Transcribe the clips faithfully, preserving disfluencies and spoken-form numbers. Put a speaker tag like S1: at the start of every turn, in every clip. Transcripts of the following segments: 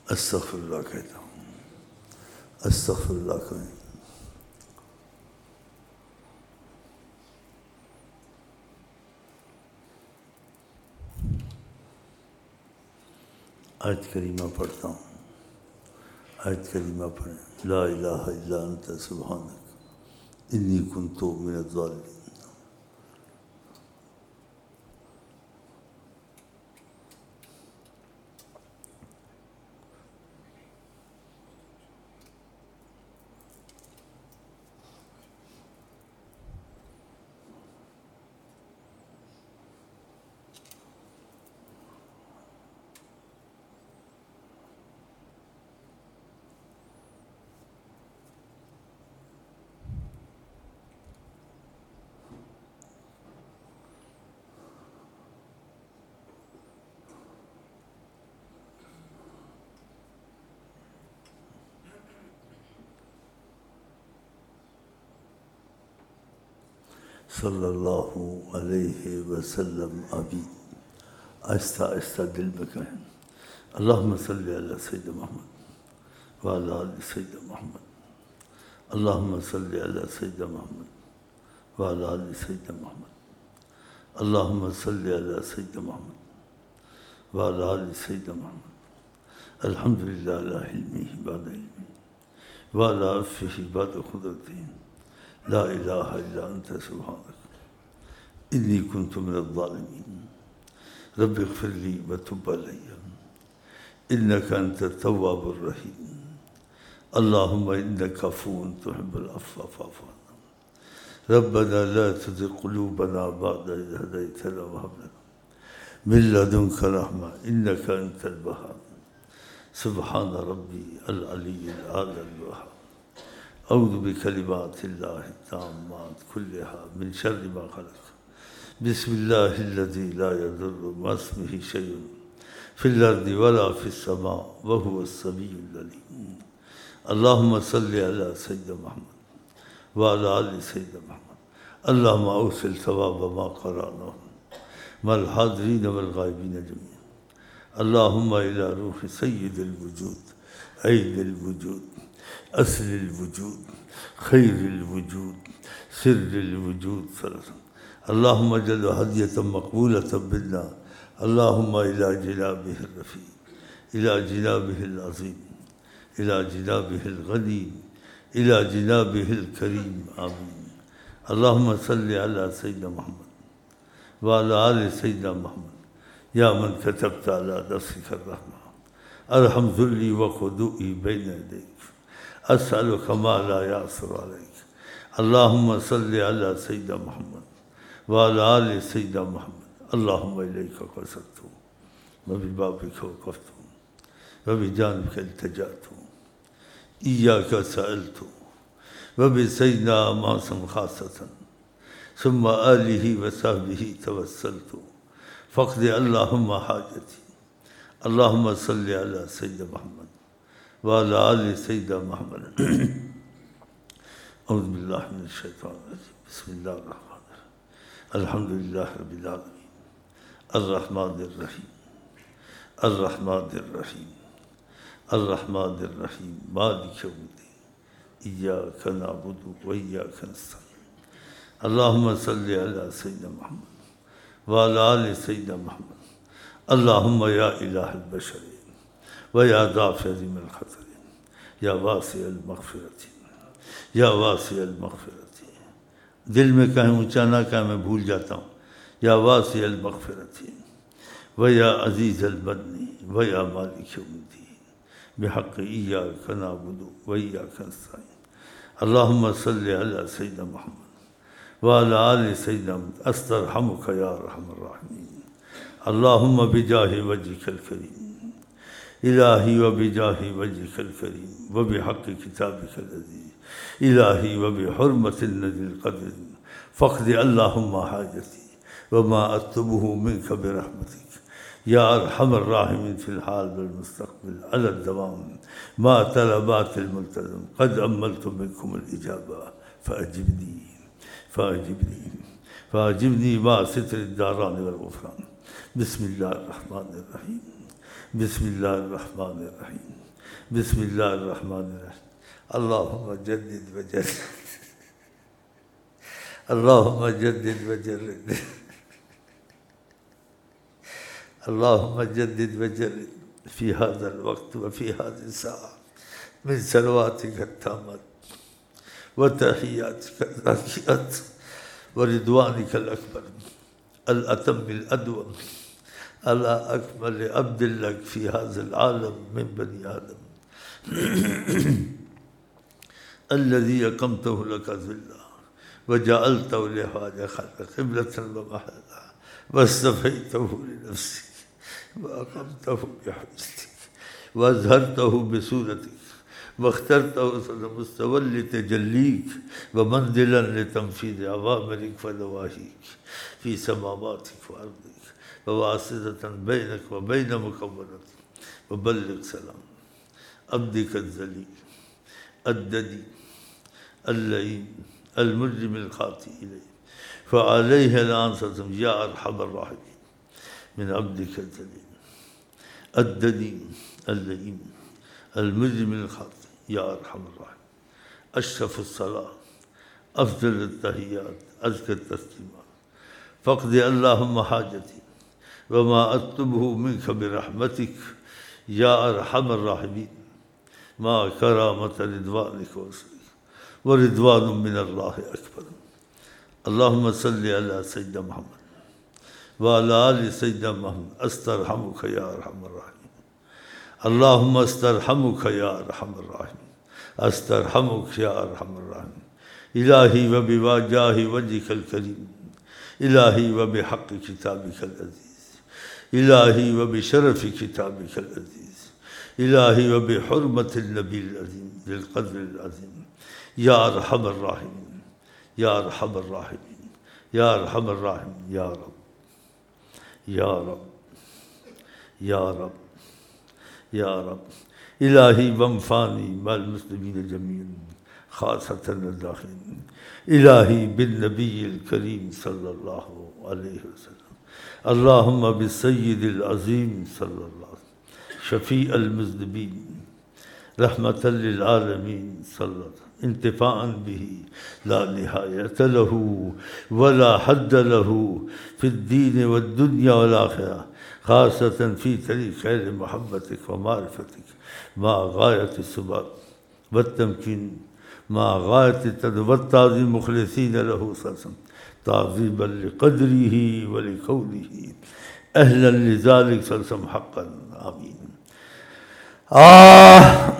S1: استغفر اللہ کہتا ہوں، استغفر اللہ کہیں۔ آیت کریمہ پڑھتا ہوں، آیت کریمہ پڑھیں، لا الہ الا انت سبحانک انی کنت من الظالمین۔ صلی اللہ علیہ وسلم۔ ابھی آہستہ آہستہ دل میں کہیں، اللہم صلی علی سیدنا محمد وعلی آل سیدنا محمد، اللہم صلی علی سیدنا محمد وعلی آل سیدنا محمد، اللہم صلی علی سیدنا محمد وعلی آل سیدنا محمد، الحمدللہ علی علمہ بعد علمہ وعلی عفوہ بعد قدرتہ، لا الہ الا انت سبحانک انی کنت من الظالمین، رب اغفر لی وتب علی انک انت التواب الرحیم، اللہم انک عفو تحب العفو فاعف عنا، ربنا لا تزغ قلوبنا بعد اذ ہدیتنا وہب لنا من لدنک رحمہ انک انت الوہاب، سبحان ربی العلی الاعلی الوہاب، اعوذ بکلمات اللہ التامات کلہا من شر ما خلق، بسم اللہ الذی لا یضر مع اسمہ شیء فی الارض ولا فی السماء وہو السمیع العلیم، اللہم صلی علی سیدنا محمد وعلی آل سیدنا محمد، اللہم اوصل ثواب ما قرأناه مع الحاضرین والغائبین جميعا، اللہم الی روح سید الوجود عین الوجود اصل الوجود خیر الوجود سر الوجود صلی اللہم اجعل ہدیۃ مقبولۃ منا، اللہم الی جنابہ الرفیع الی جنابہ العظیم الی جنابہ الغنی الی جنابہ الکریم، آمین۔ اللہم صلی علی سیدنا محمد وعلی آل سیدنا محمد، یا من کتبت علی نفسک الرحمہ ارحم ذلی وخضوعی بین یدیک، اسألک ما لا یعصر علیک، اللہم صلی علی سیدنا محمد وعلی آل سیدنا محمد، اللہم الیک قصدت وببابک وقفت وبجانبک التجأت، ایاک سألت وبسیدنا معصم خاصۃ ثم آلہ وصحبہ توسلت، فاقض اللہم حاجتی، اللہم صلی علی سیدنا محمد وعلی آل سیدنا محمد۔ اعوذ باللہ من الشیطان الرجیم، بسم اللہ الرحمن الرحیم، الحمدللہ رب العالمین، الرحمن الرحیم، الرحمن الرحیم، الرحمن الرحیم، مالک یوم الدین، ایاک نعبد و ایاک نستعین، اللہم صلی علی سیدنا محمد وعلی آل سیدنا محمد، اللہم یا الہ البشر ویا دافع عظیم الخطر یا واسع المغفرت یا واسع المغفرت، دل میں کہیں اونچا نہ کہیں، میں بھول جاتا ہوں، یا واسع المغفرت ویا عزیز المدنی ویا مالک یوم الدین، بحق ایاک نعبد و ایاک نستعین، اللہم صلی علی سیدنا محمد وعلی آل سیدنا محمد، استرحمک یا ارحم الراحمین، اللہم بجاہ وجہک الکریم، الہی و بجاہ وجہک الکریم و بحق کتابک العزیز، الہی و بحرمت النبی القدر، فاقض اللہم حاجتی وما اطلبہ منک برحمتک یا ارحم الراحمین، فی الحال والمستقبل علی الدوام ما طلبات الملتزم، قد املت منکم الاجابہ فاجبنی فاجبنی فاجبنی ما ستر الداران والغفران، بسم اللہ الرحمن الرحیم، بسم اللہ الرحمن الرحیم بسم اللہ الرحمن الرحیم اللہم جدد وجدد اللہم جدد وجدد اللہم جدد وجدد فی هذا الوقت وفی هذه الساعة من صلواتك التامات وتحیاتك الزاکیات ورضوانك الأكبر الأتم الأدوم على أكمل عبد لك في هذا العالم من بني آدم الذي أقمته لك ذلا وجعلته لحاج خلق قبلة ومحلا واصطفيته لنفسك وأقمته بحجتك وأظهرته بسورتك واخترته مستوى لتجليك ومنزلا لتنفيذ أوامرك ونواهيك في سماواتك وأرضك وواسطة بينك وبين مكونتك وبلغ سلام عبدك الذليل الددي اللئيم المجرم الخاطئ إليه فعليه الآن يا أرحم الراحمين من عبدك الذليل الددي اللئيم المجرم الخاطئ یا ارحم الراحمین اشرف الصلاة افضل التحیات ازکی التسلیمات فقد اللہم حاجتی وما اطلبه منک برحمتک یا ارحم الراحمین ما کرامت رضوانک وصلک ورضوان من اللہ اکبر اللہم صلی علی سیدنا محمد وعلی آل سیدنا محمد استرحمک یا ارحم الراحمین اللہم استرحمک یا ارحم الراحمین استرحمک یا ارحم الراحمین الہی و بواجاہ وجہک الکریم الہی و بحق کتابک العزیز الہی و بشرف کتابک العزیز الہی و بحرمت النبی العظیم ذی القدر العظیم یا ارحم الراحمین یا ارحم الراحمین یا ارحم الراحمین یا رب یا رب یا رب یا رب الہی وانفعنی مع المسلمین جميعا خاصة الداخلین الہی بالنبی الکریم صلی اللہ علیہ وسلم اللہم بالسید العظیم صلی اللہ علیہ وسلم شفیع المذنبین رحمة للعالمین صلی اللہ علیہ وسلم انتفاعا به لا نہایت له ولا حد له في الدین والدنیا والآخرہ خاصة في طريق خير محبتك ومعرفتك مع غاية الثبات والتمكين مع غاية التدبير والتعظيم مخلصين له صلصا تعظيما لقدره ولكونه أهلا لذلك صلصا حقا آمين آه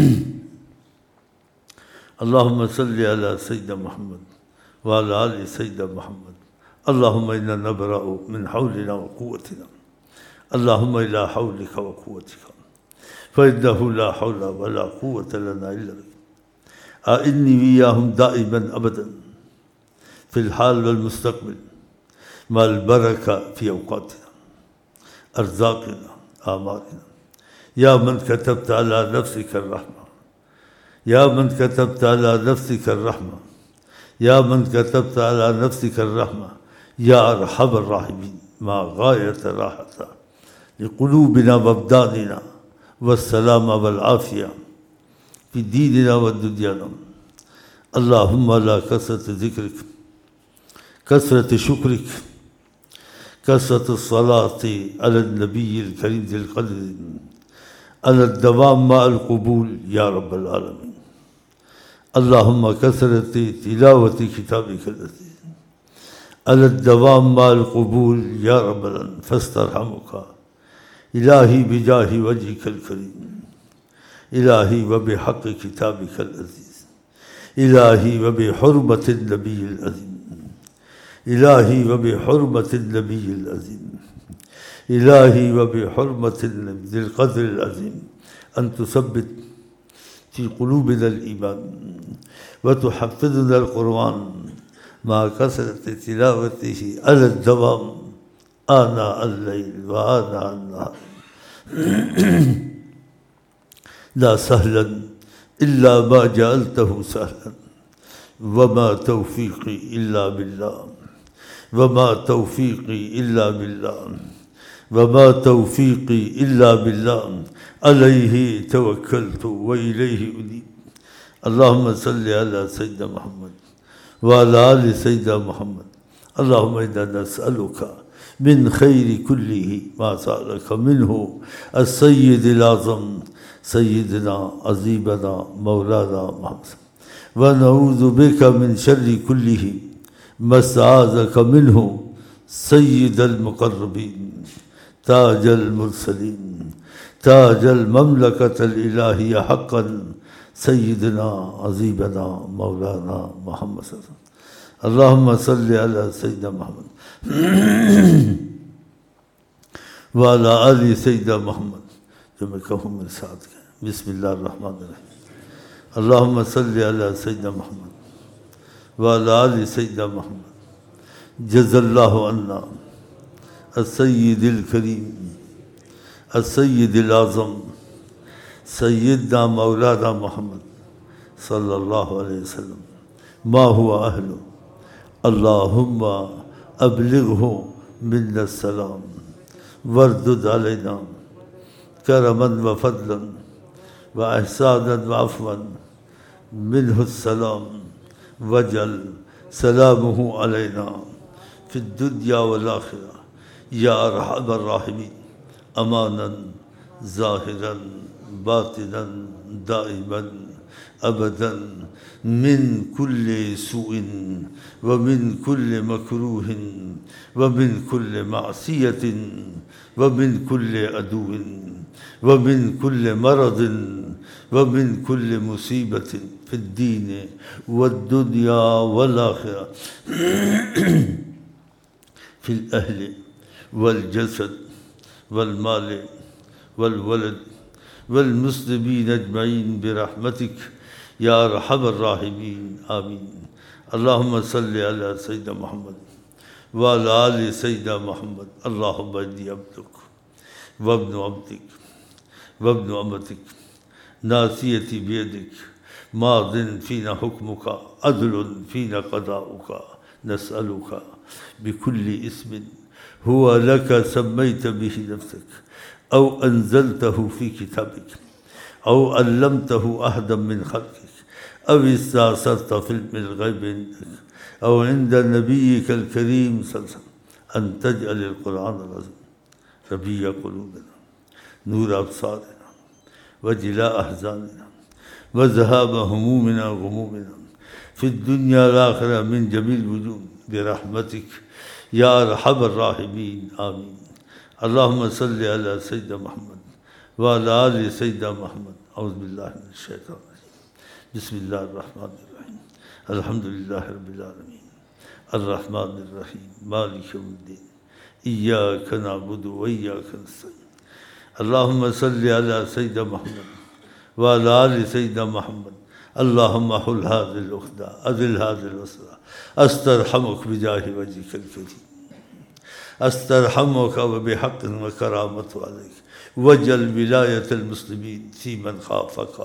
S1: اللهم صل على سيدنا محمد وعلى آل سيدنا محمد اللهم إنا نبرأ من حولنا وقوتنا اللهم إلى حولك وقوتك فإنه لا حول ولا قوة لنا إلا بك أعني وإياهم دائما أبدا في الحال والمستقبل مع البركة في أوقاتنا أرزاقنا آمالنا يا من كتبت على نفسك الرحمة يا من كتبت على نفسك الرحمة يا من كتبت على نفسك الرحمة يا أرحم الراحمين مع غاية راحتنا لقلوبنا وابداننا والسلام والعافية في ديننا ودنيانا اللهم لا كثرة ذكرك كثرة شكرك كثرة الصلاة على النبي الكريم ذي القدر على الدوام مع القبول يا رب العالمين اللهم كثرة تلاوة كتابك العزيز على الدوام مع القبول يا رب العالمين فاسترحمك إلهي بجاه وجهك الكريم إلهي وبحق كتابك العزيز إلهي وبحرمة النبي العظيم إلهي وبحرمة النبي العظيم إلهي وبحرمة ذي القدر العظيم أن تثبت في قلوبنا الإيمان وتحفظنا القرآن مع كثرة تلاوته على الدوام آناء الليل وآناء النهار لا سهلا إلا ما جعلته سهلا وما توفيقي إلا بالله وما توفيقي إلا بالله وما توفيقي إلا بالله عليه توكلت وإليه أنيب. اللهم صل على سيدنا محمد وعلى آل سيدنا محمد. اللهم إنا نسألك من خير كله ما سألك منه السيد الأعظم سيدنا عظيمنا مولانا محمد، ونعوذ بك من شر كله ما استعاذك منه سيد المقربين تاج المرسلين تاج المملكة الإلهية حقا سيدنا عظيمنا مولانا محمد صلى الله عليه وسلم. اللهم صل على سيدنا محمد وعلى آل سيدنا محمد. جو میں کہوں میرے ساتھ کہیں. بسم اللہ الرحمن الرحیم. اللهم صل على سيدنا محمد وعلى آل سيدنا محمد. جزا اللہ عنا السید الکریم السید الاعظم سیدنا مولانا محمد صلی اللہ علیہ وسلم ما هو اہل. اللہم ابلغہ منا السلام واردد علینا کرما وفضلا واحسانا وعفوا منہ السلام واجعل سلامہ علینا فی الدنیا والآخرہ یا ارحم الراحمین امانا ظاہرا باطنا دائما ابدا من کل سوء ومن کل مکروہ ومن کل معصیت ومن کل عدو ومن کل مرض ومن کل مصیبت فی الدین والدنیا والآخرہ فی الاہل والجسد والمال والولد والمسلمین اجمعین برحمتک یا ارحم الراحمین آمین. اللہم صلی علی سیدنا محمد وعلی آل سیدنا محمد. اللہم انی عبدک وابن عبدک وابن امتک ناصیتی بیدک ماض فینا حکمک عدل فینا قضاؤک نسألک بکل اسم هو لك سميت به نفسك أو أنزلته في كتابك أو علمته أحدا من خلقك أو استأثرت في علم الغيب عندك أو عند نبيك الكريم صلى الله عليه وسلم أن تجعل القرآن العظيم ربيع قلوبنا نور أبصارنا وجلاء أحزاننا وذهاب همومنا وغمومنا في الدنيا والآخرة من جميع الوجوه برحمتك یا ارحم الراحمین آمین. اللہم صل علی سیدنا محمد وعلی آل سیدنا محمد. اعوذ باللہ من الشیطان الرجیم. بسم اللہ الرحمن الرحیم. الحمدللہ رب العالمین الرحمن الرحیم مالک یوم الدین ایاک نعبد و ایاک نستعین. اللہم صل علی سیدنا محمد وعلی آل سیدنا محمد. اللہم حل هذه العقدہ اذل هذه الوسوسہ استرحمک بجاہ وجهک الکریم استرحمک وبحق وکرامت علیک وجل ولایت المسلمین فی من خافک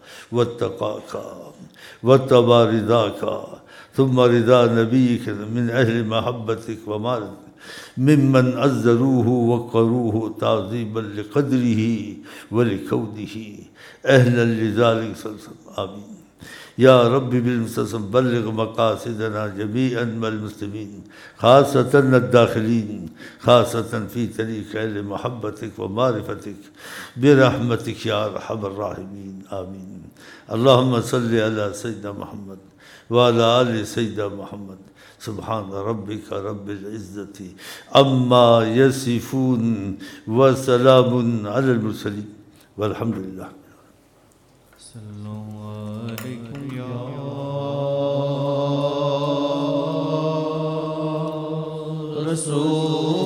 S1: واتقاک واتبع رضاک ثم رضا نبیک من اہل محبتک ومالک ممن عزروه وقروه تعظیما لقدره ولکونه اہلا لذلک صلی اللہ علیہ وسلم. آمین. یا رب بالمسلسل بلغ مقاصدنا جميعا والمسلمين خاصة الداخلين خاصة في طريق أهل محبتك ومعرفتك برحمتك يا أرحم الراحمين آمين. اللهم صل على سيدنا محمد وعلى آل سيدنا محمد. سبحان ربك رب العزة عما يصفون وسلام على المرسلين والحمد لله.
S2: السلام علیکم یا رسول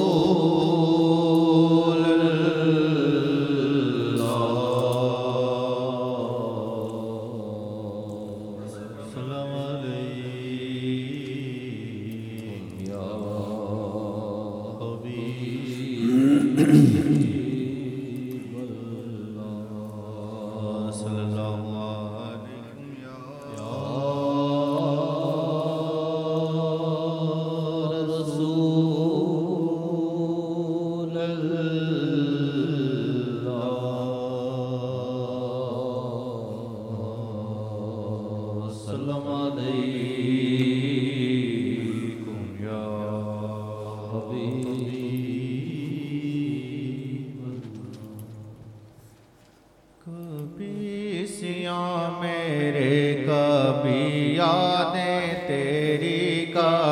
S3: رسول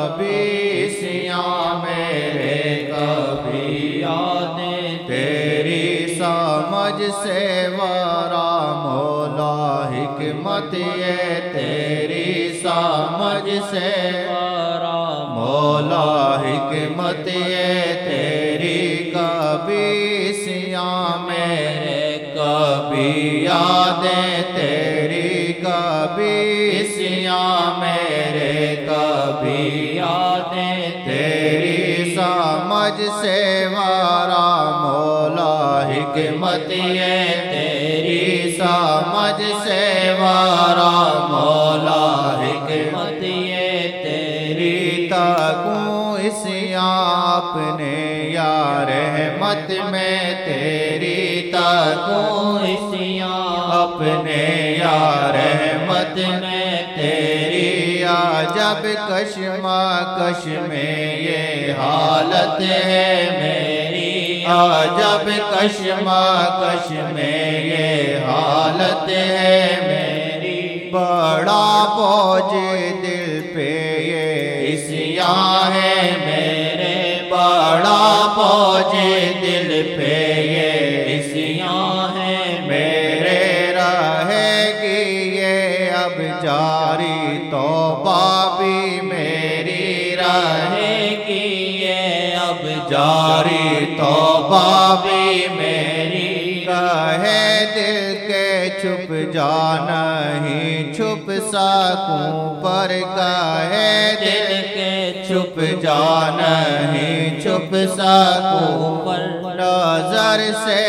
S3: کبھی سیاں میرے کبھی یادیں تیری سمجھ سے ورا مولا حکمت یہ تیری سمجھ سے ورا مولا حکمت یہ تیری کبھی سیاں میرے کبھی یادیں تیری کبھی سیاں میرے کبھی یادیں تیری سمجھ سے ورا مولا حکمت یہ تیری سمجھ سے ورا مولا حکمت یہ تیری تکوں اسیاں اپنے یا رحمت میں تیری تکوں اسیاں اپنے یا رحمت میں تیری عجب کشمکش میں یہ حالت ہے میری عجب کشمکش میں یہ حالت ہے میری بڑا بوجھ دل پہ یہ اسیاں ہے میرے بڑا بوجھ دل پہ یہ اسیاں ہے میرے رہے گی یہ اب جاری توبہ بھی میری رہے گی یہ اب جاری توبہ بھی میری کہے دل کے چھپ جانا ہی چھپ سکوں پر کہے دل کے چھپ جانا ہی چھپ سکوں پر نظر سے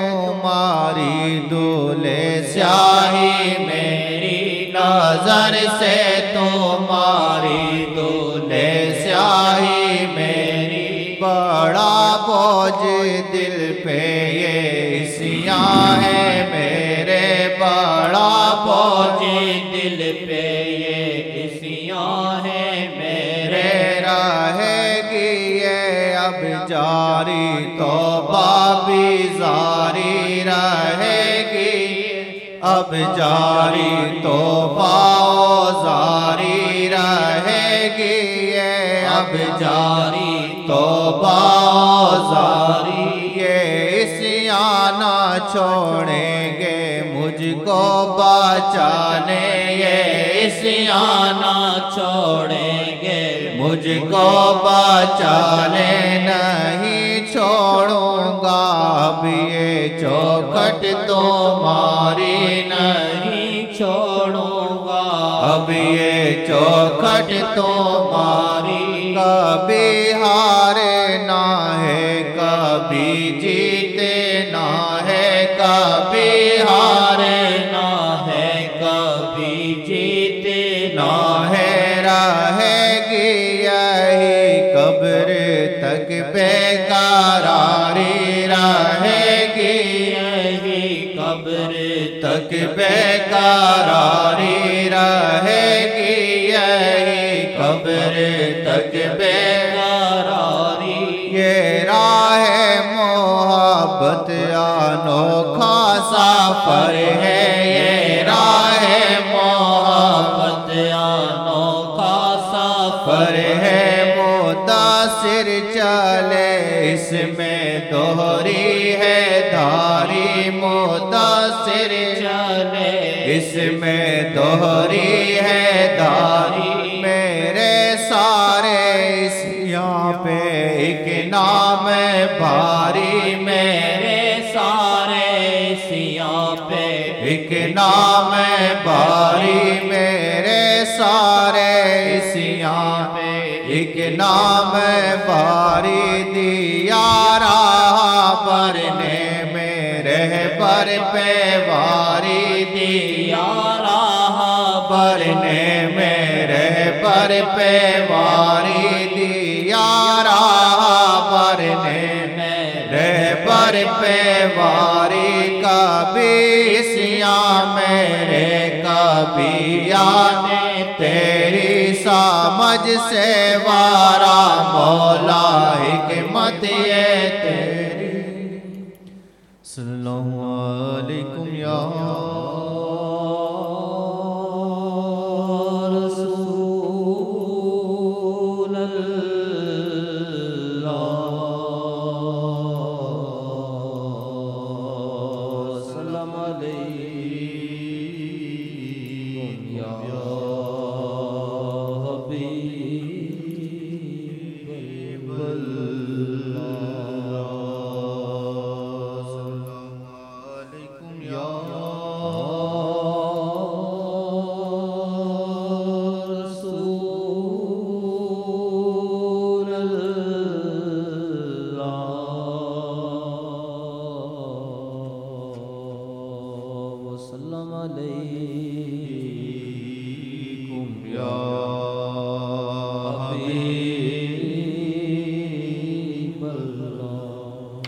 S3: تمہاری دولے سیاہی میری نظر سے تمہاری دولے سیاہی میری بڑا بوجھ دل پہ یہ اسیاں ہے میرے بڑا بوجھ دل پہ یہ اسیاں ہے میرے رہے گی یہ اب جاری توبہ بھی جاری رہے گی اب جاری توبہ جاری رہے گی یہ اب جاری توبہ جاری یہ اسیاں نہ چھوڑیں گے مجھ کو بچانے یہ اسیاں نہ چھوڑیں گے مجھ کو بچانے نہیں چھوڑوں گا اب یہ چوکھٹ تمہاری نہیں چھوڑوں گا اب یہ چوکھٹ تمہاری کبھی ہارے نہ ہے کبھی جیتے نہ ہے کبھی ہارے نہ ہے کبھی جیتے نہ ہے رہے گی یہی قبر تک بے قراری رہے گی یہی قبر تک بے قراری رہے گی یہی قبر تک بے قراری یہ راہ محبت انوکھا سفر ہے یہ راہ محبت انوکھا سفر ہے مدثر چلے اس میں دوہری ہے دھاری مدثر چلے اس میں دوہری ہے دھاری میرے سارے اسیاں پہ ایک نام بھاری میرے سارے اسیاں پہ ایک نام بھاری میرے سارے اسیاں پہ ایک نام بھاری دیا راہ برنے میں رہبر پہ واری دیا راہ برنے میں رہبر پہ واری دیا راہ برنے میں رہبر پہ واری کبھی سیاں میرے کبھی یادیں تیری سمجھ سے وارا مولا حکمت یہ تیری صلی اللہ علیکم یا رسول حبیب اللہ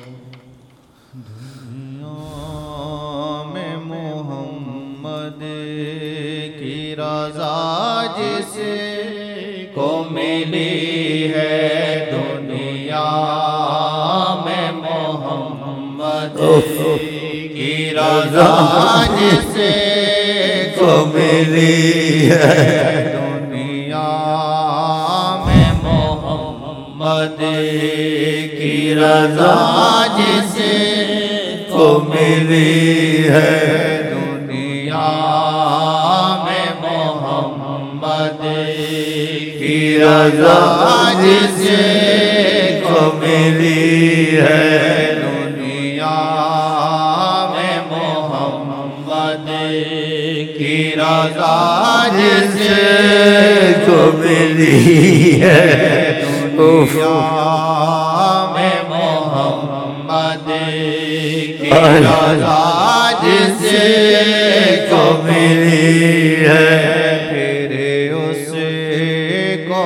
S3: دنیا میں محمد کی رضا جس کو ملی ہے دنیا میں محمد کی رضا جس کو ملی ہے دنیا میں محمد کی رضا جس کو ملی ہے دنیا میں محمد کی رضا جس کو ملی ہے دنیا میں محمد کی رضا جس کو ملی ہے دنیا میں محمد کی رضا جس کو ملی ہے پھر اس کو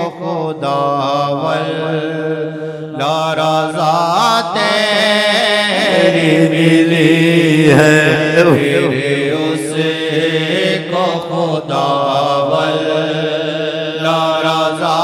S3: خداوندہ رضا تیری ملی ہے پھر اس کو خداوندہ رضا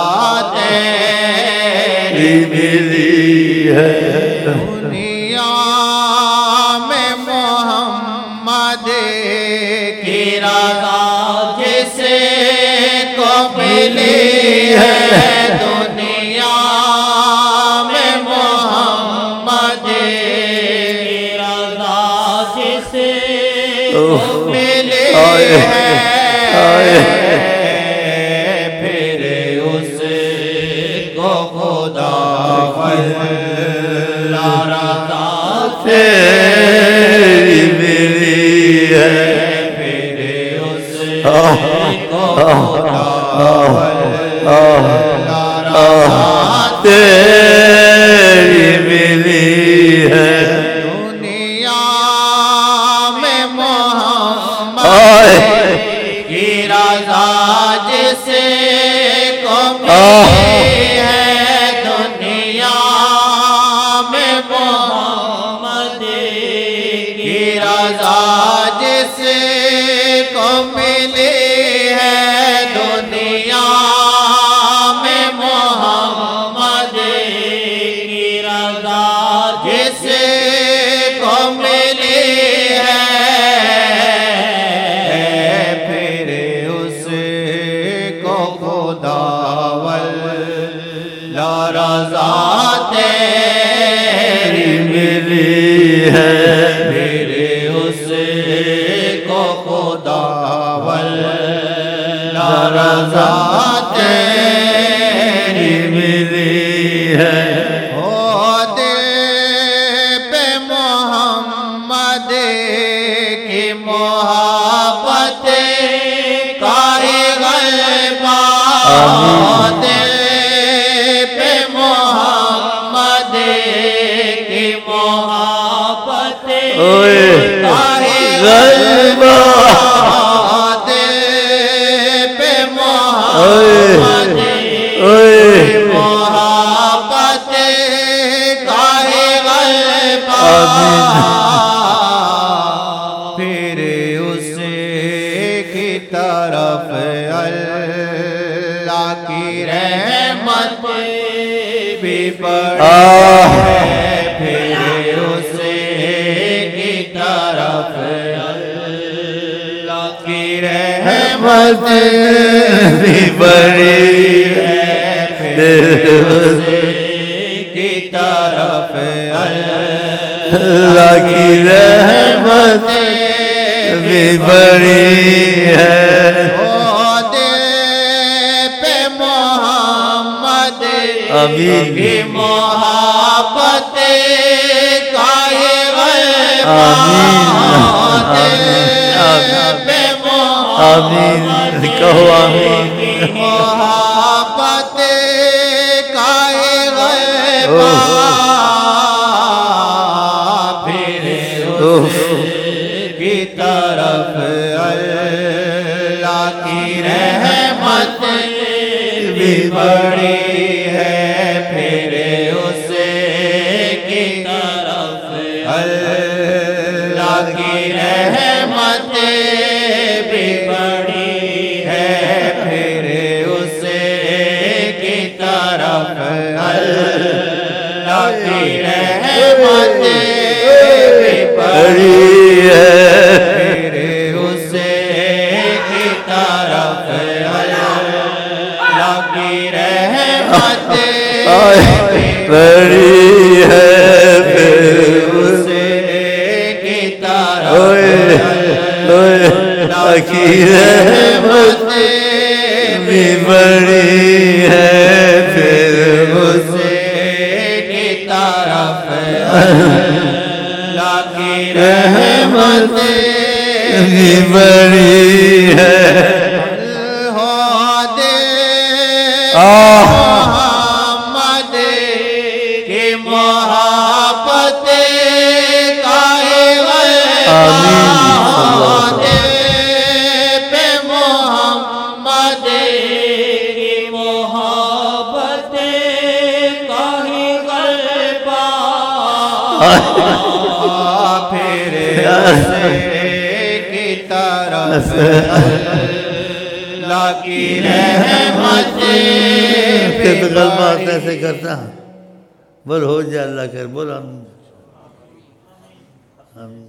S3: تیری ملی ہے دنیا میں محمد کی رضا جس کو ملی ہے دنیا میں محمد کی رضا جس کو ملی ہے پھر اس کو خداوندہ رضا تیری ملی ہے پھر اس کو خداوندہ رضا تیری ملی ہے دنیا میں محمد کی رضا جس کو ملی ہے دنیا میں محمد کی رضا جس کو ملی ہے دنیا میں محمد کی رضا جس کو ملی ہے پھر اس کو خداوندہ رضا تیری ملی ہے پھر اس کو خداوندہ رضا تیری ملی ہے او دل پہ محمد کی محبت کا غلبہ دل پہ محمد کی محبت کا غلبہ دل پہ محمد کی محبت کا غلبہ پھر اس کی طرف اللہ کی رحمت بھی بڑھے پھر اس کی طرف اللہ کی رحمت بھی بڑی ہے پھر اس کی طرف اللہ کی رحمت بھی بڑی ہے
S1: آمین
S3: کی محبت کا غلبہ
S1: آمین کہو آمین
S3: محبت کا غلبہ پھر اس کی طرف اللہ کی رحمت بھی بڑی طرف اللہ کی رحمت
S1: بڑی ہے،
S3: میرے اسے کی طرف اللہ کی رحمت
S1: بڑی ہے، پھر
S3: اسے کی طرف
S1: اللہ کی رحمت بھی بڑی ہے، پھر
S3: اسے کی طرف اللہ کی رحمت
S1: بھی بڑی ہے۔
S3: ہو دے
S1: آہ
S3: محمد کی محبت کا
S1: آمین۔
S3: پہ محمد کی محبت کا ہی غلبہ پھر اسے کی طرف اللہ کی رحمت
S1: کہ غلبہ کیسے کرتا ہے؟ بول ہو جائے اللہ کر، بول آمین آمین۔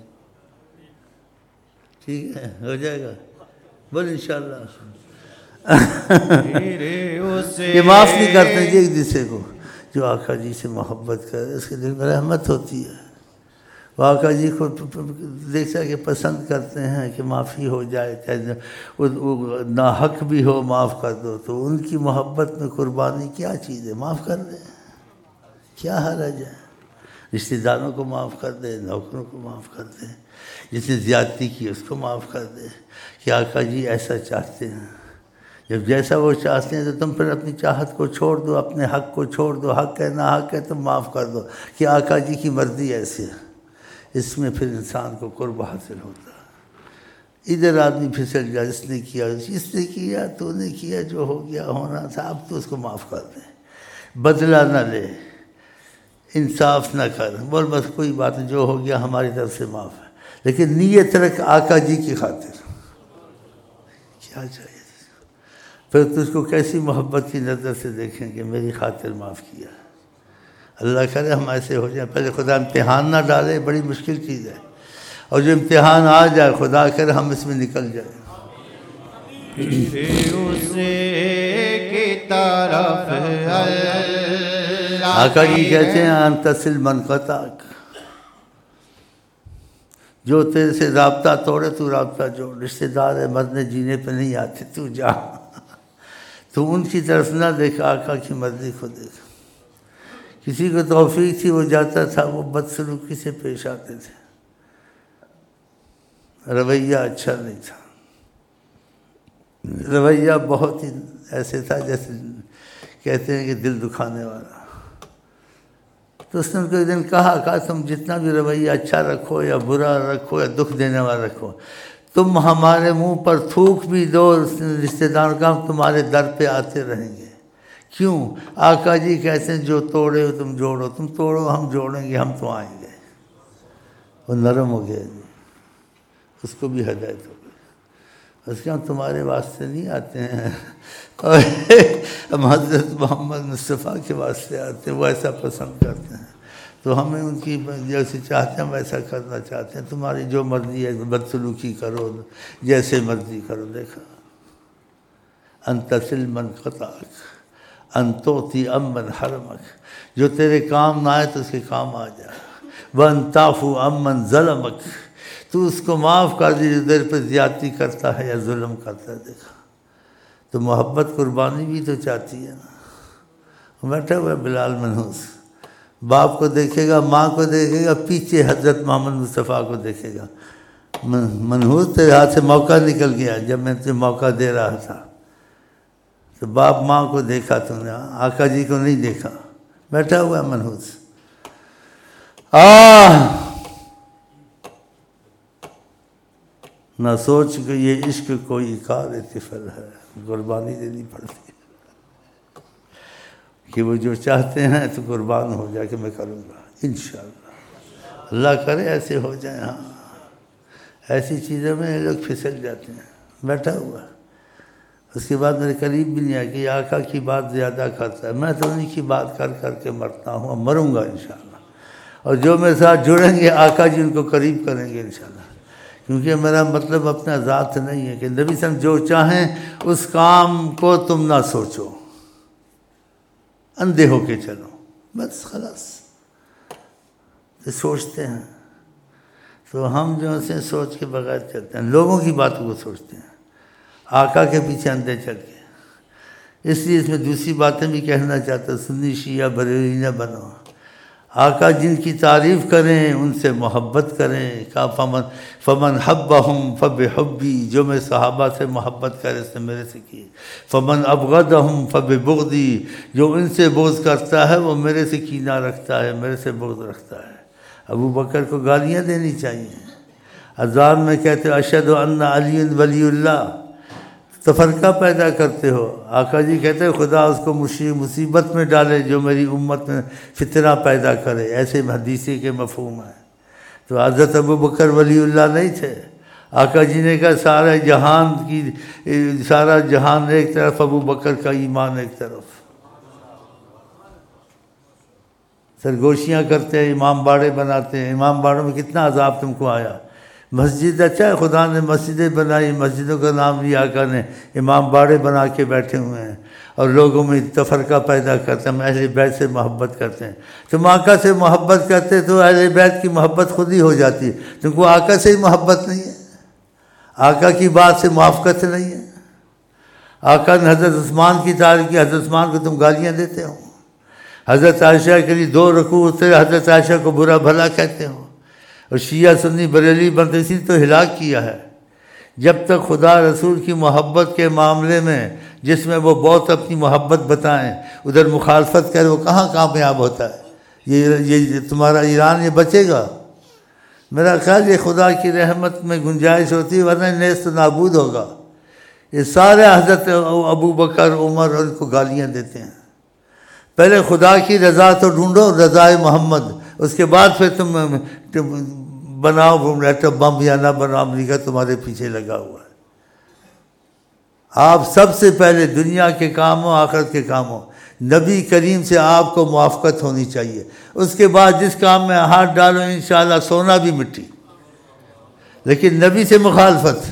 S1: ٹھیک ہے، ہو جائے گا، بول انشاءاللہ۔ یہ معاف نہیں کرتے جی ایک دوسرے کو، جو آقا جی سے محبت کرے اس کے دل میں رحمت ہوتی ہے۔ وہ آقا جی کو دیکھتا کہ پسند کرتے ہیں کہ معافی ہو جائے، چاہے وہ ناحق بھی ہو معاف کر دو، تو ان کی محبت میں قربانی کیا چیز ہے؟ معاف کر دیں، کیا حرج ہے؟ رشتہ داروں کو معاف کر دیں، نوکروں کو معاف کر دیں، جس نے زیادتی کی اس کو معاف کر دیں، کہ آقا جی ایسا چاہتے ہیں۔ جب جیسا وہ چاہتے ہیں تو تم پھر اپنی چاہت کو چھوڑ دو، اپنے حق کو چھوڑ دو، حق ہے نہ حق ہے تم معاف کر دو کہ آقا جی کی مرضی ایسی ہے۔ اس میں پھر انسان کو قرب حاصل ہوتا ہے۔ ادھر آدمی پھسل جائے، اس نے کیا اس نے کیا تو نے کیا، جو ہو گیا ہونا تھا، اب تو اس کو معاف کر دیں، بدلہ نہ لے، انصاف نہ کر، بول بس کوئی بات نہیں، جو ہو گیا ہماری طرف سے معاف ہے، لیکن نیت رکھ آقا جی کی خاطر۔ کیا چاہیے پھر تو اس کو کیسی محبت کی نظر سے دیکھیں کہ میری خاطر معاف کیا۔ اللہ کرے ہم ایسے ہو جائیں، پہلے خدا امتحان نہ ڈالے، بڑی مشکل چیز ہے، اور جو امتحان آ جائے خدا کرے ہم اس میں نکل جائیں۔
S3: اسے کی طرف
S1: آقا جی کہتے ہیں انت صل من قطعک، جو تیرے سے رابطہ توڑے تو رابطہ جوڑ، رشتہ دار ہے مرنے جینے پہ نہیں آتے، تو جا، تو ان کی طرف نہ دیکھ، آقا کی مرضی کو دیکھ۔ کسی کو توفیق تھی وہ جاتا تھا، وہ بدسلوکی سے پیش آتے تھے، رویہ اچھا نہیں تھا، رویہ بہت ہی ایسے تھا جیسے کہتے ہیں کہ دل دکھانے والا۔ تو اس نے ان کو ایک دن کہا کہا تم جتنا بھی رویہ اچھا رکھو یا برا رکھو یا دکھ دینے والا رکھو، تم ہمارے منہ پر تھوک بھی دو، رشتہ داروں کا ہم تمہارے در پہ آتے رہیں گے۔ کیوں؟ آقا جی کہتے ہیں جو توڑے ہو تم جوڑو، تم توڑو ہم جوڑیں گے، ہم تو آئیں گے۔ وہ نرم ہو گیا جی، اس کو بھی ہدایت ہو گئی، اس کے ہم تمہارے واسطے نہیں آتے ہیں، ہم حضرت محمد مصطفیٰ کے واسطے آتے ہیں، وہ ایسا پسند کرتے ہیں، تو ہمیں ان کی جیسے چاہتے ہیں ہم ایسا کرنا چاہتے ہیں، تمہاری جو مرضی ہے بدسلوکی کرو، جیسے مرضی کرو۔ دیکھا انت صل من قطعک ان تعطی امن حرمک، جو تیرے کام نہ آئے تو اس کے کام آ جائے، وان تعفو امن ظلمک، تو اس کو معاف کر دی جو تیرے پہ زیادتی کرتا ہے یا ظلم کرتا ہے۔ دیکھا تو محبت قربانی بھی تو چاہتی ہے نا۔ بیٹھا ہوا بلال منحوس، باپ کو دیکھے گا، ماں کو دیکھے گا، پیچھے حضرت محمد مصطفیٰ کو دیکھے گا۔ منحوس تیرے ہاتھ سے موقع نکل گیا، جب میں تجھے موقع دے رہا تھا تو باپ ماں کو دیکھا تو نے، آقا جی کو نہیں دیکھا، بیٹھا ہوا ہے منحوس۔ آہ نہ سوچ کہ یہ عشق کوئی کار طفل ہے، قربانی دینی پڑتی ہے کہ وہ جو چاہتے ہیں تو قربان ہو جائے کہ میں کروں گا انشاءاللہ، اللہ کرے ایسے ہو جائیں۔ ہاں ایسی چیزوں میں لوگ پھسل جاتے ہیں، بیٹھا ہوا اس کے بعد میرے قریب بھی نہیں آیا کہ یہ آقا کی بات زیادہ کرتا ہے. میں تو انہیں کی بات کر کر کے مرتا ہوں اور مروں گا انشاءاللہ. اور جو میرے ساتھ جڑیں گے آقا جی ان کو قریب کریں گے انشاءاللہ. کیونکہ میرا مطلب اپنا ذات نہیں ہے کہ نبی صلی اللہ علیہ وسلم جو چاہیں اس کام کو تم نہ سوچو، اندھے ہو کے چلو بس خلاص. سوچتے ہیں تو ہم جو سے سوچ کے بغیر چلتے ہیں، لوگوں کی باتوں کو سوچتے ہیں، آقا کے پیچھے اندھے چل کے. اس لیے اس میں دوسری باتیں بھی کہنا چاہتا، سنی شیعہ بریلوی نہ بنو. آقا جن کی تعریف کریں ان سے محبت کریں. کا فمن فمن حبہم فبحبی، جو میں صحابہ سے محبت کرے اس نے میرے سے کی. فمن ابغضہم فببغضی، جو ان سے بغض کرتا ہے وہ میرے سے کینہ رکھتا ہے، میرے سے بغض رکھتا ہے. ابو بکر کو گالیاں دینی چاہیے. اذان میں کہتے ہو اشہد ان علی ولی اللہ، تفرقہ پیدا کرتے ہو. آقا جی کہتے ہیں خدا اس کو مصیبت میں ڈالے جو میری امت میں فتنہ پیدا کرے. ایسے حدیثی کے مفہوم ہے. تو حضرت ابو بکر ولی اللہ نہیں تھے. آقا جی نے کہا سارے جہان کی سارا جہان ایک طرف، ابو بکر کا ایمان ایک طرف. سرگوشیاں کرتے ہیں، امام باڑے بناتے ہیں. امام باڑوں میں کتنا عذاب تم کو آیا. مسجد اچھا ہے، خدا نے مسجدیں بنائی، مسجدوں کا نام لیا آقا نے، امام باڑے بنا کے بیٹھے ہوئے ہیں اور لوگوں میں تفرقہ پیدا کرتے ہیں. ہم اہل بیت سے محبت کرتے ہیں. تم آقا سے محبت کرتے تو اہل بیت کی محبت خود ہی ہو جاتی ہے. تم کو آقا سے ہی محبت نہیں ہے، آقا کی بات سے موافقت نہیں ہے. آقا نے حضرت عثمان کی تعریف کی، حضرت عثمان کو تم گالیاں دیتے ہو. حضرت عائشہ کے لیے دو رکوع سے حضرت عائشہ کو برا بھلا کہتے ہو. اور شیعہ سنی بریلی بندسی تو ہلاک کیا ہے. جب تک خدا رسول کی محبت کے معاملے میں جس میں وہ بہت اپنی محبت بتائیں ادھر مخالفت کرے، وہ کہاں کامیاب ہوتا ہے. یہ یہ تمہارا ایران یہ بچے گا؟ میرا خیال یہ خدا کی رحمت میں گنجائش ہوتی ہے، ورنہ نیست و نابود ہوگا. یہ سارے حضرت ابو بکر عمر ان کو گالیاں دیتے ہیں. پہلے خدا کی رضا تو ڈھونڈو، رضا محمد، اس کے بعد پھر تم بناؤ ایٹم بم یا نہ بناؤ، امریکہ تمہارے پیچھے لگا ہوا ہے. آپ سب سے پہلے دنیا کے کاموں آخرت کے کاموں نبی کریم سے آپ کو موافقت ہونی چاہیے. اس کے بعد جس کام میں ہاتھ ڈالو انشاءاللہ سونا بھی مٹی، لیکن نبی سے مخالفت،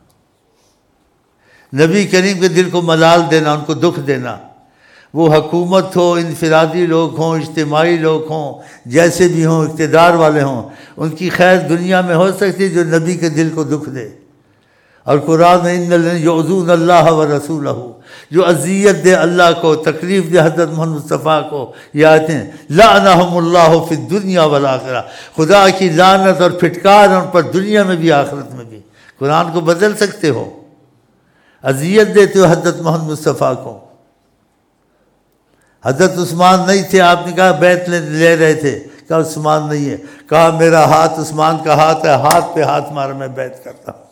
S1: نبی کریم کے دل کو ملال دینا، ان کو دکھ دینا. وہ حکومت ہو، انفرادی لوگ ہوں، اجتماعی لوگ ہوں، جیسے بھی ہوں، اقتدار والے ہوں، ان کی خیر دنیا میں ہو سکتی جو نبی کے دل کو دکھ دے. اور قرآن میں ان الذین یؤذون اللہ ورسولہ، جو اذیت دے اللہ کو، تکلیف دے حضرت محمد مصطفیٰ کو، یہ آیتیں ہیں لعنہم اللہ فی الدنیا والآخرہ، خدا کی لعنت اور پھٹکار ان پر دنیا میں بھی آخرت میں بھی. قرآن کو بدل سکتے ہو؟ اذیت دیتے ہو حضرت محمد مصطفیٰ کو. حضرت عثمان نہیں تھے، آپ نے کہا بیعت لے رہے تھے، کہا عثمان نہیں ہے، کہا میرا ہاتھ عثمان کا ہاتھ ہے، ہاتھ پہ ہاتھ مارا میں بیعت کرتا ہوں.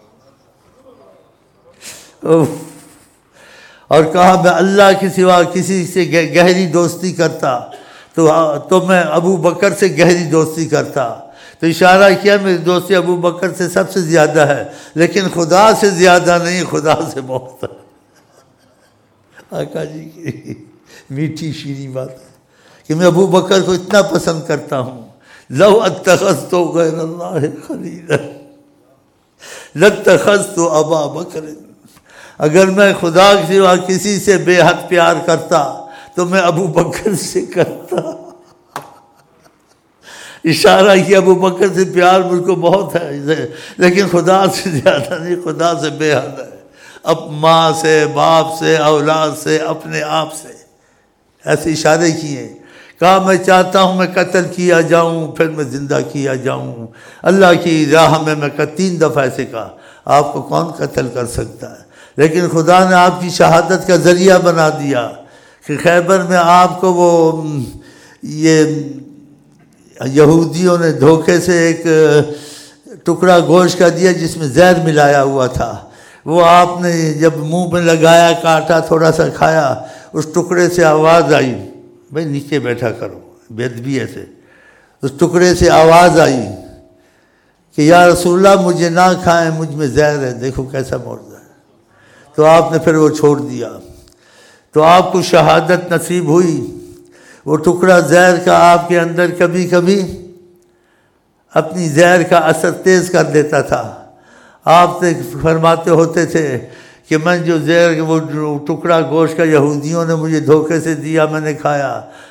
S1: اور کہا میں اللہ کے سوا کسی سے گہری دوستی کرتا تو تو میں ابو بکر سے گہری دوستی کرتا. تو اشارہ کیا میری دوستی ابو بکر سے سب سے زیادہ ہے، لیکن خدا سے زیادہ نہیں، خدا سے بہت ہے. آقا جی کی میٹھی شیریں بات ہے کہ میں ابو بکر کو اتنا پسند کرتا ہوں. لو اتخذت غیر اللہ خلیلا لاتخذت ابا بکر، اگر میں خدا کے سوا کسی سے بے حد پیار کرتا تو میں ابو بکر سے کرتا. اشارہ کیا ابو بکر سے پیار مجھ کو بہت ہے، لیکن خدا سے زیادہ نہیں، خدا سے بے حد ہے. اب ماں سے، باپ سے، اولاد سے، اپنے آپ سے، ایسے اشارے کیے. کہا میں چاہتا ہوں میں قتل کیا جاؤں پھر میں زندہ کیا جاؤں اللہ کی راہ میں. میں کا تین دفعہ ایسے کہا. آپ کو کون قتل کر سکتا ہے؟ لیکن خدا نے آپ کی شہادت کا ذریعہ بنا دیا کہ خیبر میں آپ کو وہ یہ یہودیوں نے دھوکے سے ایک ٹکڑا گوشت کا دیا جس میں زہر ملایا ہوا تھا. وہ آپ نے جب منہ میں لگایا، کاٹا، تھوڑا سا کھایا، اس ٹکڑے سے آواز آئی، بھائی نیچے بیٹھا کرو، بے ادبی ایسے. اس ٹکڑے سے آواز آئی کہ یا رسول اللہ مجھے نہ کھائیں، مجھ میں زہر ہے. دیکھو کیسا معجزہ ہے. تو آپ نے پھر وہ چھوڑ دیا، تو آپ کو شہادت نصیب ہوئی۔ وہ ٹکڑا زہر کا آپ کے اندر کبھی کبھی اپنی زہر کا اثر تیز کر دیتا تھا۔ آپ سے فرماتے ہوتے تھے کہ میں جو زہر وہ ٹکڑا گوشت کا یہودیوں نے مجھے دھوکے سے دیا، میں نے کھایا۔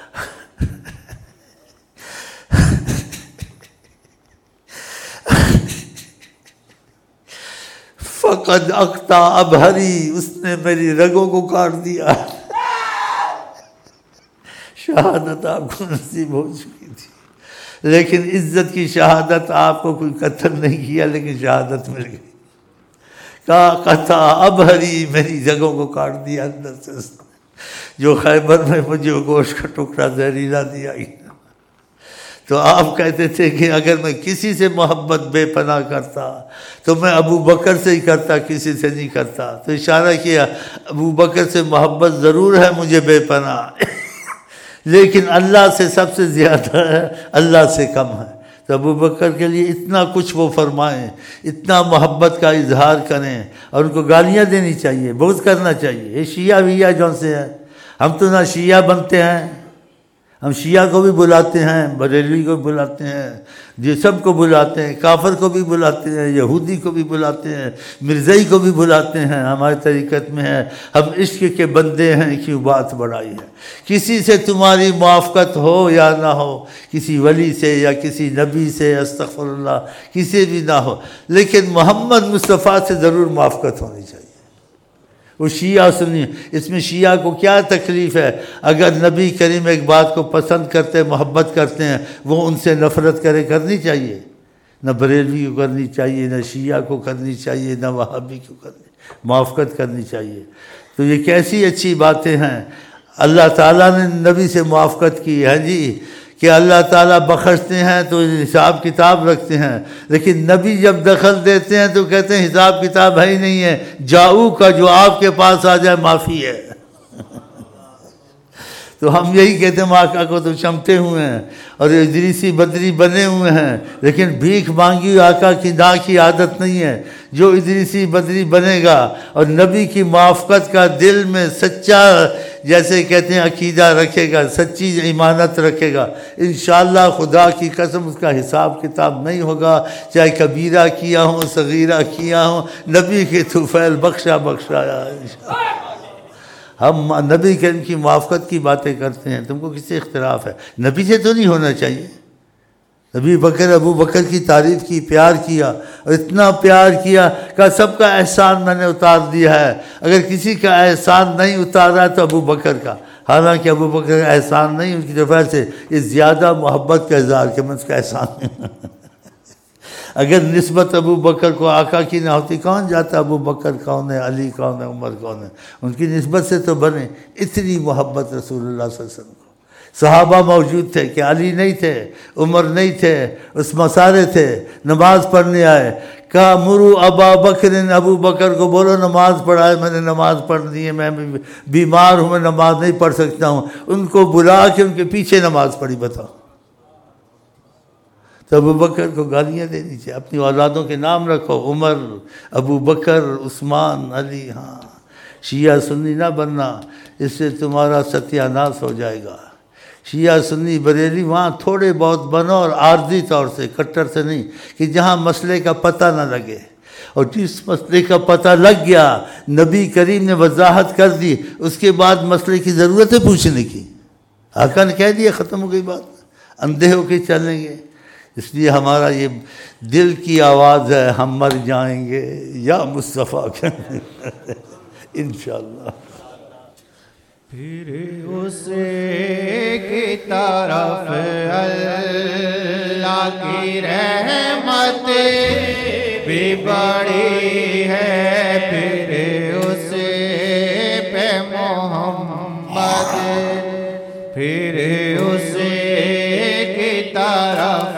S1: فقد اقطع ابہری، اس نے میری رگوں کو کاٹ دیا۔ شہادت آپ کو نصیب ہو چکی تھی، لیکن عزت کی شہادت آپ کو کوئی قتل نہیں کیا، لیکن شہادت مل گئی۔ کہا قطع ابہری، میری رگوں کو کاٹ دیا اندر سے اس نے، جو خیبر میں مجھے وہ گوشت کا ٹکڑا زہریلا دیا گیا۔ تو آپ کہتے تھے کہ اگر میں کسی سے محبت بے پناہ کرتا تو میں ابو بکر سے ہی کرتا، کسی سے نہیں کرتا۔ تو اشارہ کیا ابو بکر سے محبت ضرور ہے مجھے بے پناہ، لیکن اللہ سے سب سے زیادہ ہے، اللہ سے کم ہے۔ تو ابو بکر کے لیے اتنا کچھ وہ فرمائیں، اتنا محبت کا اظہار کریں، اور ان کو گالیاں دینی چاہیے، بغض کرنا چاہیے۔ یہ شیعہ ویعہ جون سے ہے، ہم تو نہ شیعہ بنتے ہیں، ہم شیعہ کو بھی بلاتے ہیں، بریلوی کو بھی بلاتے ہیں، یہ سب کو بلاتے ہیں، کافر کو بھی بلاتے ہیں، یہودی کو بھی بلاتے ہیں، مرزائی کو بھی بلاتے ہیں۔ ہمارے طریقت میں ہے ہم عشق کے بندے ہیں، کیوں بات بڑھائی ہے۔ کسی سے تمہاری موافقت ہو یا نہ ہو، کسی ولی سے یا کسی نبی سے، استغفر اللہ، کسی بھی نہ ہو، لیکن محمد مصطفیٰ سے ضرور موافقت ہونی چاہیے۔ وہ شیعہ سنی، اس میں شیعہ کو کیا تکلیف ہے؟ اگر نبی کریم ایک بات کو پسند کرتے، محبت کرتے ہیں، وہ ان سے نفرت کرے، کرنی چاہیے؟ نہ بریلوی کو کرنی چاہیے، نہ شیعہ کو کرنی چاہیے، نہ وہابی کو کرنی، موافقت کرنی چاہیے۔ تو یہ کیسی اچھی باتیں ہیں۔ اللہ تعالیٰ نے نبی سے موافقت کی ہے جی، کہ اللہ تعالیٰ بخشتے ہیں تو حساب کتاب رکھتے ہیں، لیکن نبی جب دخل دیتے ہیں تو کہتے ہیں حساب کتاب ہے ہی نہیں ہے، جاؤ کا جو آپ کے پاس آ جائے معافی ہے۔ تو ہم یہی کہتے ہیں آقا کو تو چمٹے ہوئے ہیں اور ادریسی بدری بنے ہوئے ہیں، لیکن بھیک مانگی آقا کی نا کی عادت نہیں ہے۔ جو ادریسی بدری بنے گا اور نبی کی موافقت کا دل میں سچا، جیسے کہتے ہیں عقیدہ رکھے گا، سچی ایمانت رکھے گا، انشاءاللہ خدا کی قسم اس کا حساب کتاب نہیں ہوگا، چاہے کبیرہ کیا ہوں، صغیرہ کیا ہوں، نبی کے طفیل بخشا بخشایا انشاءاللہ۔ ہم نبی کریم کی موافقت کی باتیں کرتے ہیں، تم کو کس سے اختلاف ہے؟ نبی سے تو نہیں ہونا چاہیے۔ نبی بکر ابو بکر کی تعریف کی، پیار کیا، اور اتنا پیار کیا کہ سب کا احسان میں نے اتار دیا ہے، اگر کسی کا احسان نہیں اتارا تو ابو بکر کا، حالانکہ ابو بکر کا احسان نہیں، ان کی طرف سے یہ زیادہ محبت کا اظہار کہ میں اس کا احسان نہیں۔ اگر نسبت ابو بکر کو آقا کی نہ ہوتی، کون جاتا ابو بکر کون ہے، علی کون ہے، عمر کون ہے؟ ان کی نسبت سے تو بنے۔ اتنی محبت رسول اللہ صلی اللہ علیہ وسلم کو۔ صحابہ موجود تھے کہ علی نہیں تھے، عمر نہیں تھے، عثمان سارے تھے، نماز پڑھنے آئے، کہا مرو ابا بکر، ابو بکر کو بولو نماز پڑھائے، میں نے نماز پڑھنی ہے، میں بیمار ہوں، میں نماز نہیں پڑھ سکتا ہوں۔ ان کو بلا کے ان کے پیچھے نماز پڑھی، بتاؤ۔ تو ابو بکر کو گالیاں دینی چاہیے، اپنی اولادوں کے نام رکھو، عمر، ابو بکر، عثمان، علی۔ ہاں، شیعہ سنی نہ بننا، اس سے تمہارا ستیہ ناش ہو جائے گا۔ شیعہ سنی بریلی وہاں تھوڑے بہت بنو، اور عارضی طور سے، کٹر سے نہیں، کہ جہاں مسئلے کا پتہ نہ لگے، اور جس مسئلے کا پتہ لگ گیا نبی کریم نے وضاحت کر دی، اس کے بعد مسئلے کی ضرورت ہے پوچھنے کی۔ آقا نے کہہ دیا، ختم ہو گئی بات، اندھے ہو کے چلیں گے۔ اس لیے ہمارا یہ دل کی آواز ہے، ہم مر جائیں گے یا مصطفیٰ کے انشاءاللہ۔
S3: پھر اس کی طرف اللہ کی رحمت بھی بڑی ہے، پھر اس پہ محمد، پھر اس کی طرف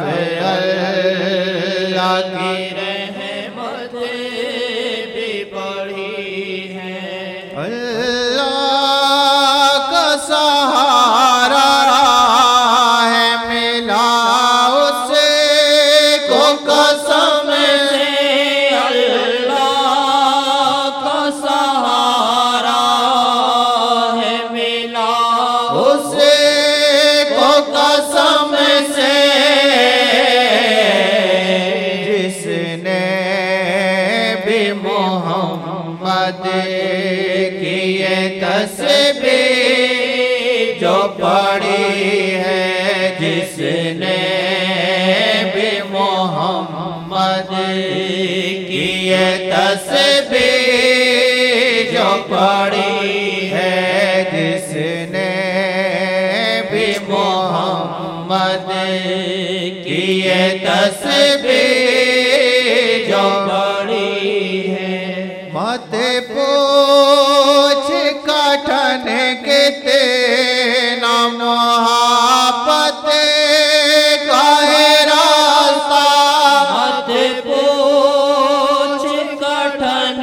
S3: اللہ کی رحمت بھی بڑی ہے۔ اللہ کا سہارا ہے ملا اس کو قسم سے، اللہ کا سہارا ہے جس نے بھی محمد کی یہ تسبیح جو پڑھی ہے، جس نے بھی محمد کی یہ تسبیح جو پڑھی ہے، مت پوچھ کٹھن کتنا محبت کا ہے راستہ، مت پوچھ کٹھن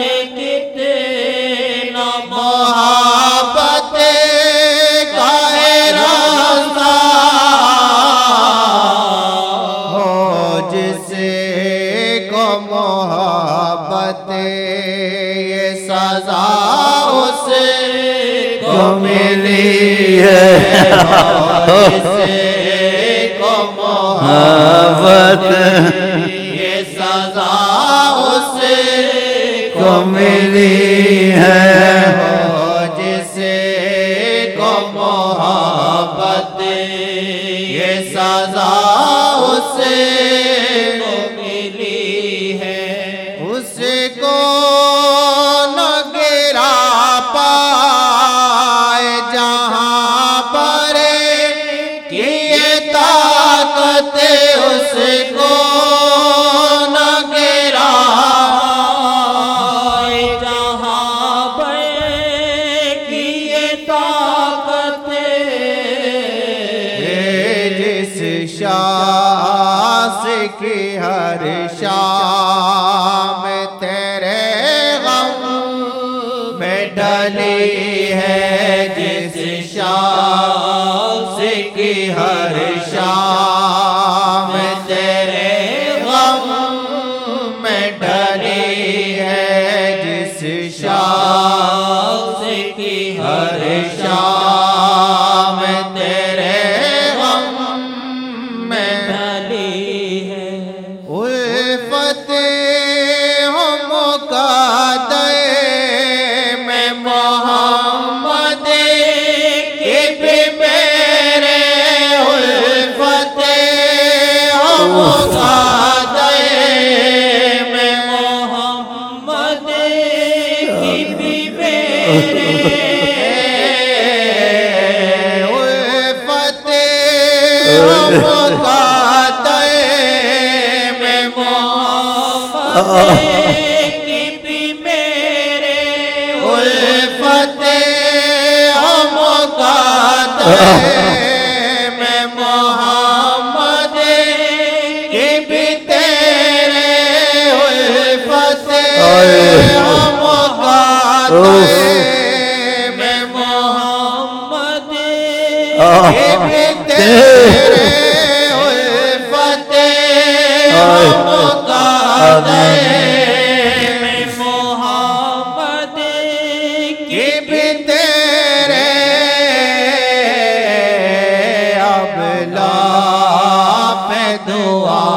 S3: کتنا محبت کا ہے راستہ، ہو جس کو محبت یہ سزا اس کو ملی ہے، جس کو محبت یہ سزا اس کو ملی ہے، جس کو محبت یہ سزا اس کو ملی ہے، اس کو نہ گرا پائے جہاں پر کہ یہ طاقت، اس کو نہ گرا پائے جہاں پر کہ یہ طاقت، جس شاخ کی ہر شام تیرے غم میں ڈلی ہے، جس شاخ کی ہر شام تیرے غم میں ڈلی ہے، جس شاخ کی ہر شام تیرے غم میں ڈلی ہے، الفت ہم کا دے میں محمد کی بھی میرے، الفت ہم کا دے میں محمد کی بھی میرے، الفت ہم کا دے میں محمد کی بھی میرے، الفت ہم کا دے میں محمد کی بھی تیرے، الفت ہم کا دے میں محمد کی بھی تیرے، الفت ہم کا دے میں محمد کی بھی تیرے، اب لا پہ دعا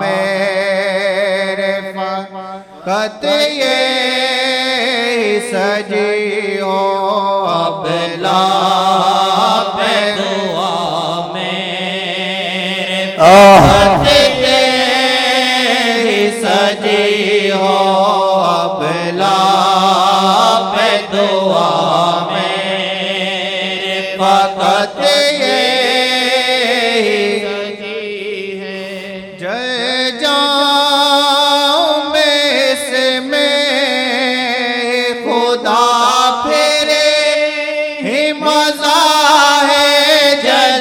S3: میرے فقط یہ سجی ہو، اب لا پہ دعا میرے فقط یہ سجی ہو، اب لا پہ دعا میرے فقط یہ سجی ہے، جل جاؤں میں اس میں خدا پھرے ہی مزہ ہے، جل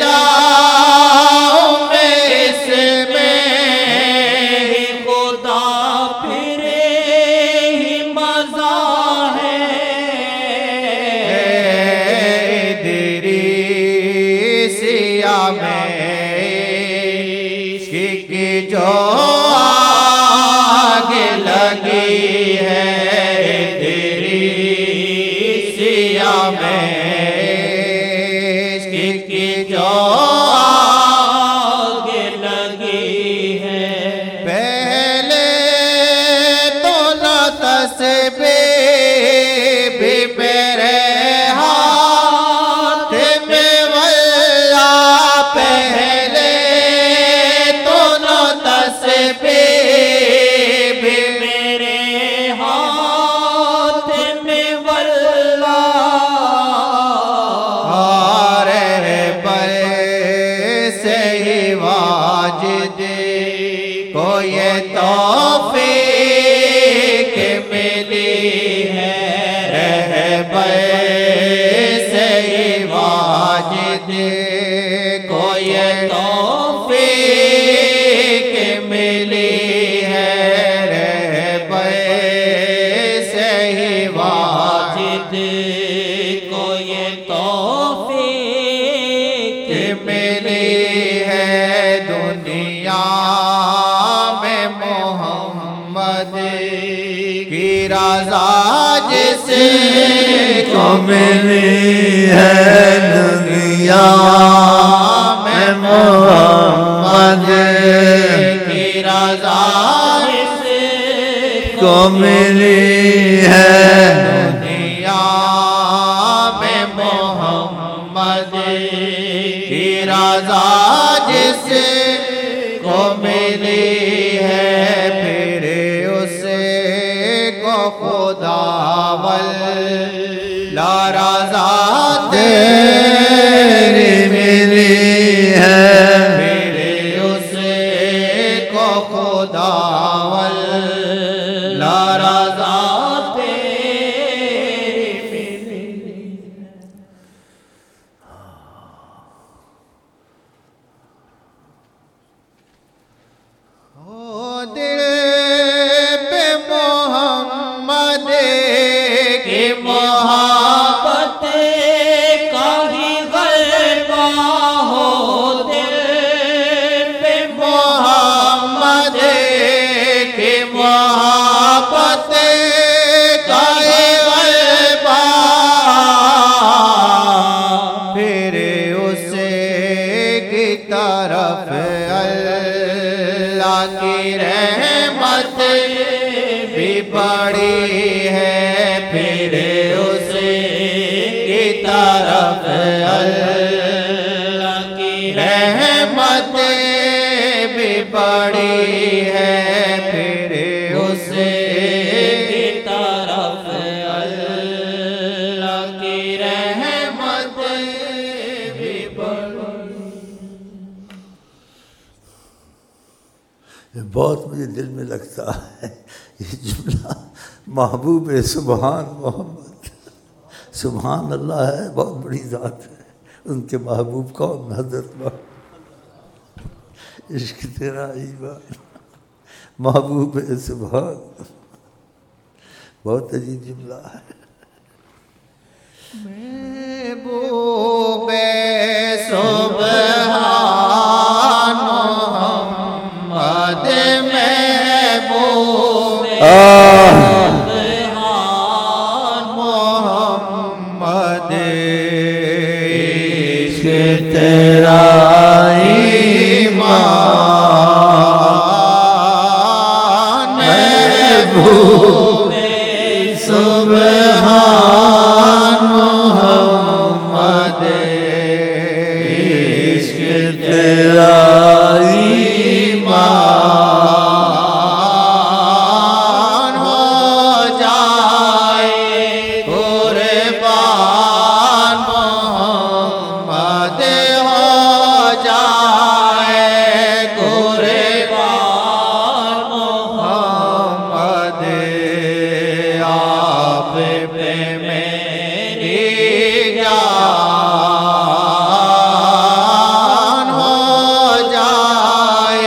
S3: جاؤں میں اس میں خدا پھرے ہی مزہ ہے، ادریسیہ میں عشق کی جو آگ لگی ہے، ادریسیہ میں عشق کی جو آگ لگی ہے، پہلے تو نہ تسبیح بھی میرے ہاتھ میں، واللہ سے ہی واجد کو یہ توفیق ملی ہے، رہبر سے ہی واجد کو یہ توفیق ملی ہے، رہبر سے ہی واجد کو یہ توفیق ملی ہے، دنیا میں محمد کی رضا جس کو
S1: ملی ہے، دنیا میں محمد
S3: کی رضا جس
S1: کو ملی ہے،
S3: دنیا میں محمد کی رضا جس کو ملی ہے، پھر اس کو خدا والا رضا تیری
S1: ملی ہے،
S3: پھر اس کو خدا والا رضا تیری ملی۔ او دل پہ محمد کی محبت کا ہی غلبہ ہو، دل پہ محمد کی محبت کا ہی غلبہ، پھر اس کی طرف اللہ کی رحمت بھی بڑی ہے، پھر اس کی طرف اللہ کی رحمت بھی بڑی ہے، پھر اس کی طرف اللہ کی رحمت بھی بڑی۔
S1: یہ بہت مجھے دل میں لگتا ہے یہ جملہ، محبوب سبحان محمد، سبحان اللہ ہے، بہت بڑی ذات ہے، ان کے محبوب کون؟ حضرت محمد، عشق تیرا ایمان، محبوب سبحان، بہت عجیب جملہ ہے۔
S3: محبوب سبحان محمد، محبوب سبحان محمد، عشق تیرا ایمان، محبوب سبحان محمد، عشق تیرا ایمان، ہو جائے قربان محمد، ہو جائے قربان محمد، آپ پہ میری جان ہو جائے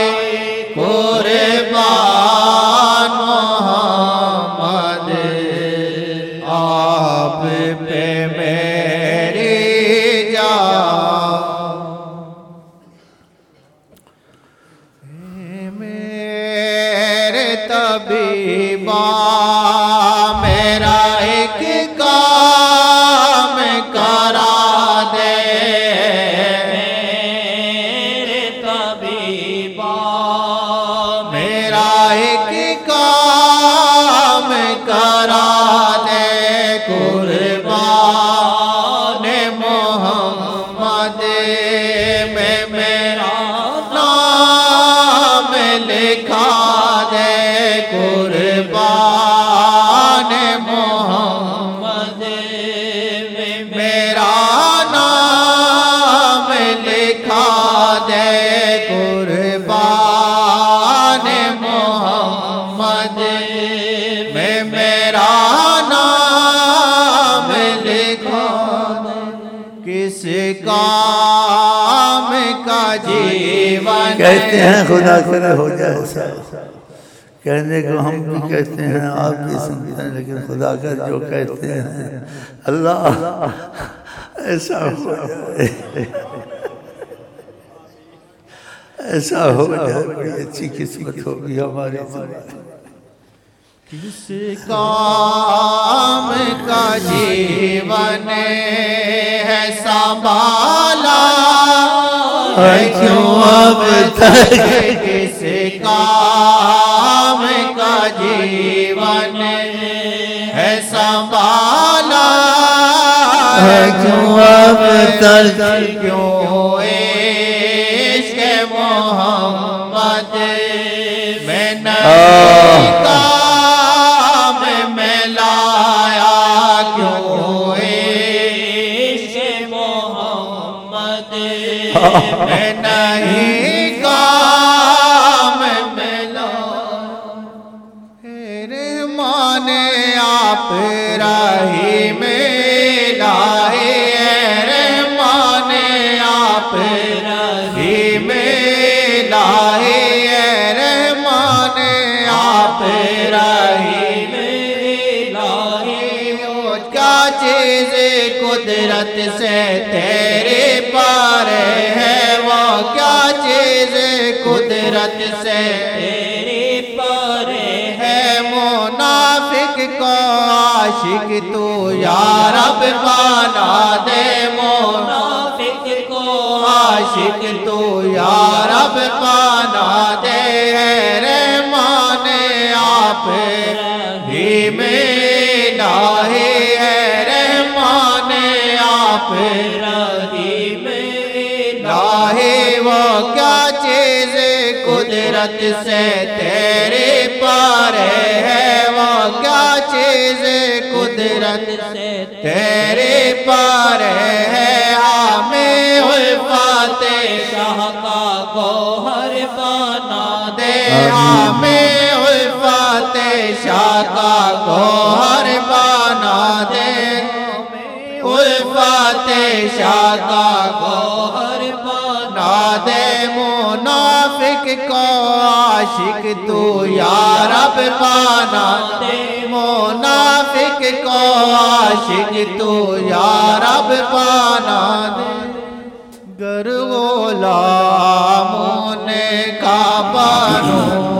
S3: قربان محمد، آپ پہ میری جان۔ میرے طبیبا میرا ایک کام کرا دے، میرے طبیبا میرا ایک کام کرا دے، قربان محمد میں میرا نام لکھا دے، قربان محمد میں میرا نام لکھا دے، کام کا جیون
S1: کہتے ہیں خدا کرے ہو جائے ایسا، کہنے کو ہم بھی کہتے ہیں آپ بھی سنتے ہیں، لیکن خدا کا جو کہتے ہیں اللہ ایسا ہو جائے، ایسا ہو جائے، بڑی اچھی قسمت ہوگی ہماری زندگی۔
S3: کس کام کا جیون ہے سنبھالا ہے کیوں اب تک، کس کام کا جیون ہے سنبھالا ہے کیوں اب تک، کیوں عشق محمد میں نہیں کام میں لایا، کیوں عشق محمد میں نہیں کام میں لایا، میرے مانے آپ راہی میں لائے، رحمانے آپ راہی میں لائے، رحمانے آپ راہی میں لائے، کیا چیز قدرت سے تیرے پار ہے، وہ کیا چیز قدرت سے تیرے پار ہے، منافق کو عاشق تو یا رب بنا دے، منافق کو عاشق تو یا رب بنا دے، رحمان آپ ہی میں لاہے، رحمان آپ راہی میں لاہے، وہ کیا چیز قدرت سے تیرے پار ہے، وہ کیا چیز قدرت سے تیرے پار ہے، ہمیں الفات شاہ کا گوہر بنا دے، ہمیں الفات شاہ کا گوہر بنا دے، الفات شاہ کا گوہر بنا دے، منافق کو عاشق تو یا رب بنا دے، منافق کو عاشق تو یا رب بنا دے، گر غلاموں نے کعبہ